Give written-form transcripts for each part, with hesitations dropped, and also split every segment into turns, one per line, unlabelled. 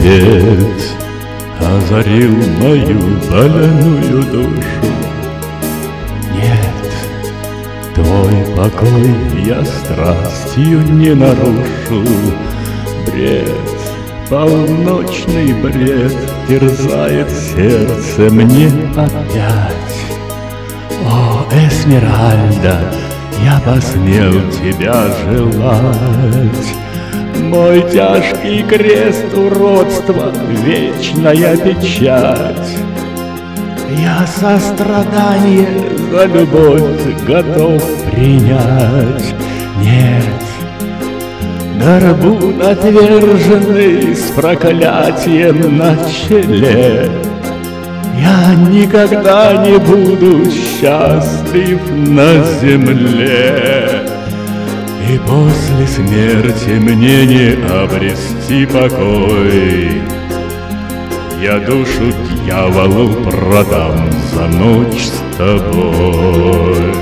свет озарил мою больную душу. Нет, твой покой я страстью не нарушу. Бред, полночный бред терзает сердце мне опять. О, Эсмеральда, я посмел тебя желать. Мой тяжкий крест уродства, вечная печать. Я сострадание за любовь готов принять. Нет, горбун отверженный с проклятием на челе, я никогда не буду счастлив на земле. И после смерти мне не обрести покой. Я душу дьяволу продам за ночь с тобой.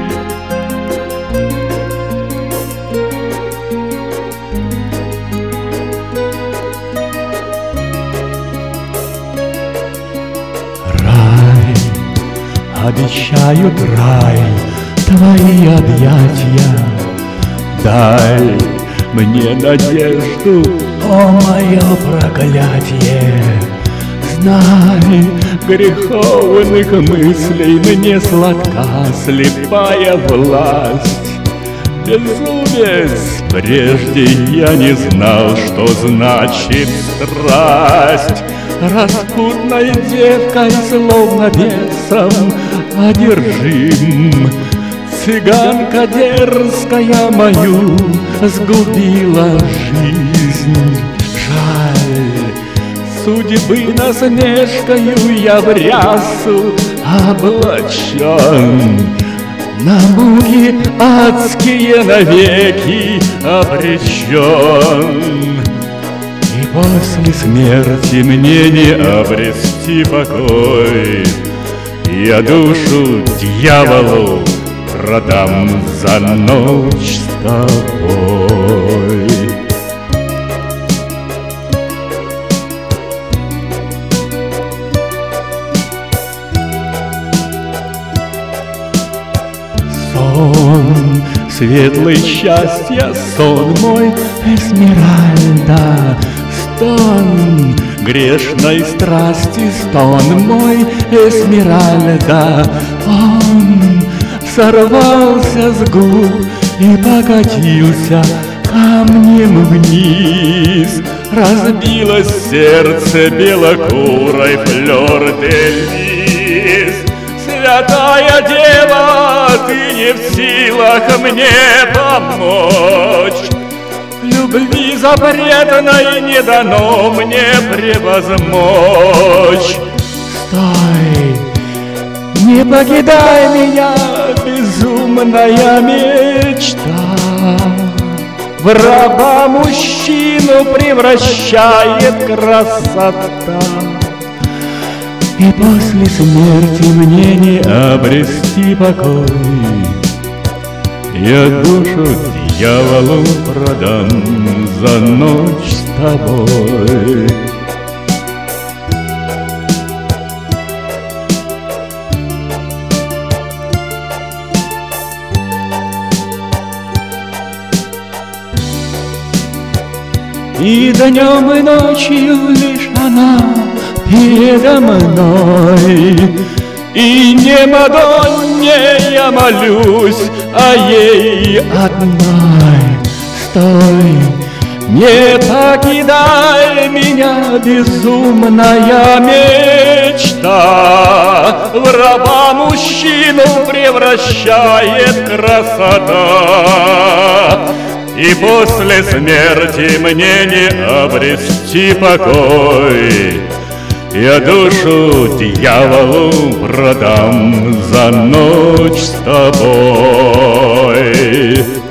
Рай, обещают рай, твои объятия. Дай мне надежду, о мое проклятие. Знай, греховных мыслей мне сладка слепая власть. Безумец, прежде я не знал, что значит страсть. Распутной девкой, словно бесом одержим, цыганка дерзкая мою сгубила жизнь. Жаль, судьбы насмешкою я в рясу облачен, на муки адские навеки обречен. И после смерти мне не обрести покой. Я душу дьяволу продам за ночь с тобой. Сон, светлый счастья, сон мой, Эсмеральда. Стон грешной страсти, стон мой, Эсмеральда. Он сорвался с губ и покатился камнем вниз. Разбилось сердце белокурой флёр-де-лис. Святая Дева, ты не в силах мне помочь. Любви запретной не дано мне превозмочь. Стой, не покидай меня, безумная мечта. В раба мужчину превращает красота. И после смерти мне не обрести покой. Я душу дьяволу продам за ночь с тобой. И днем и ночью лишь она передо мной. И не Мадонне я молюсь, а ей одной. Стой, не покидай меня, безумная мечта. В раба мужчину превращает красота. И после смерти мне не обрести покой. Я душу дьяволу продам за ночь с тобой.